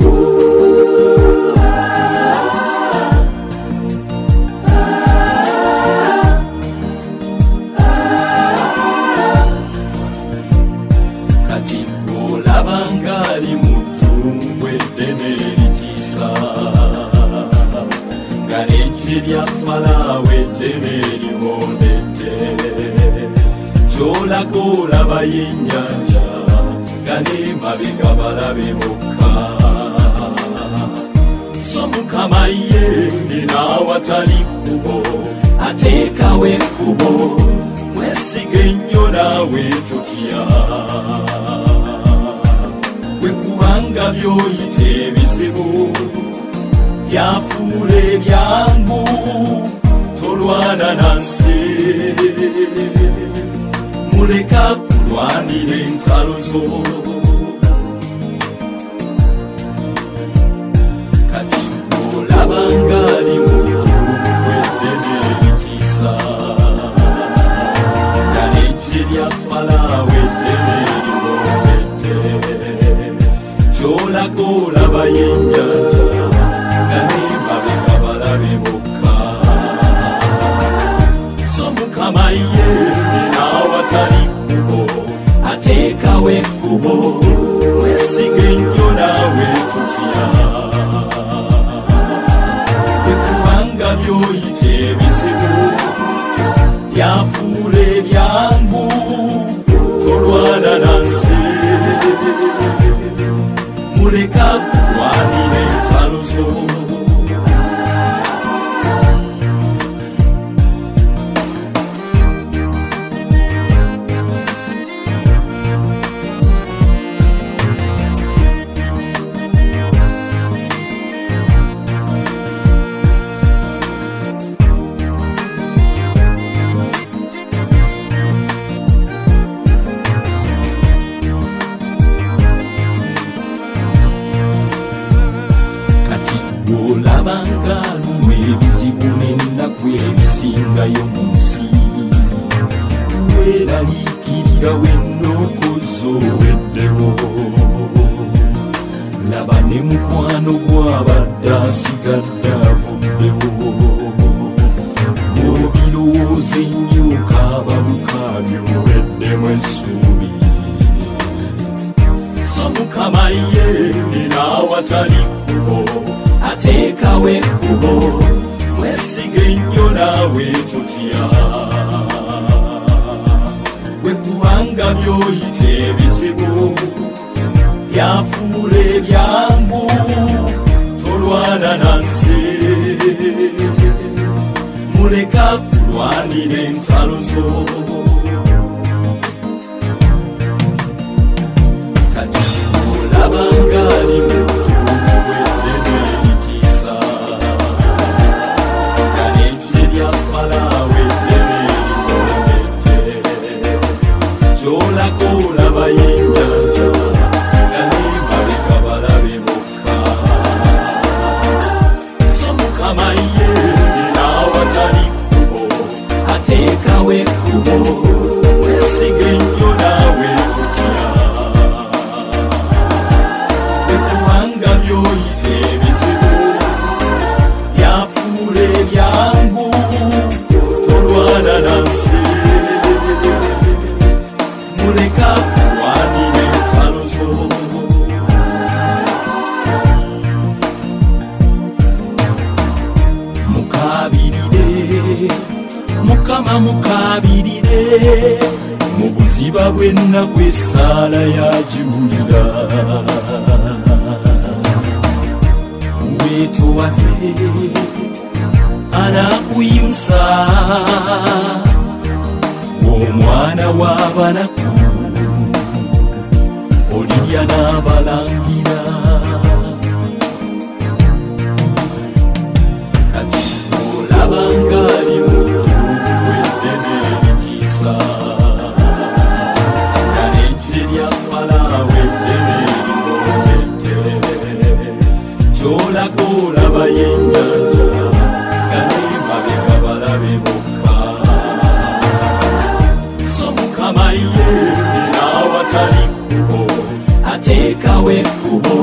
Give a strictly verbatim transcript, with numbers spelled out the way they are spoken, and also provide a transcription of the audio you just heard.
Yenyanja gane mabega balabe mukka somukama ye nina watali kubo ateka we kubo mwesige nnyo nawe tutya we kubanga byoyite bizibu byafuule byangu tolwana nansi muleka kulwanira entalo zo kati olabanga ali muweddene ekisa nalejje lya Falaawo eddene liwomedde kyolaga olaba yennyanja gane mabega balabe bokka so Mukama ye nina watali ateka we kubo mwesige nnyo nawe tutya we kubanga byoyite ebizibu byafuule byangu tolwana nansi muleka kulwanira entalo zo olabanga lumu ebizibu n'ennaku ebisingayo mu nsi weeraliikirira wennookozo weddewo laba ne mukwano gw'abadde asigadde avuddewo obirowooza ennyo kaabalukaabyo weddemu essuubi so Mukama ye nina awatali kubo ateka we kubo mwesige nnyo nawe tutya we kubanga byoyite ebizibu byafuule byangu tolwana nansi muleka kulwanira entalo zo kati olabanga ali muweddene ekisa nalejje lya Falaawo eddene liwomedde kyolaga olaba yennyanja gane mabega balabe bokka so Mukama ye nina awatali kubo ateka we kubo mwesige nnyo nawe tutya we kubanga byoyite ebizibu byafuule byangu tolwana nansi muleka kulwanira entalo zo mukabirire Mukama mukabirire mu buziba bw'ennaku essaala yagiwulira weetowaze anakuyimusa omwana w'abanaku olirya n'abalangira kati olabanga ali muweddene ekisa nalejje lya Falaawo eddene liwomedde kyolaga olaba yennyanja gane mabega balabe bokka so Mukama ye nina awatali kubo ateka we kubo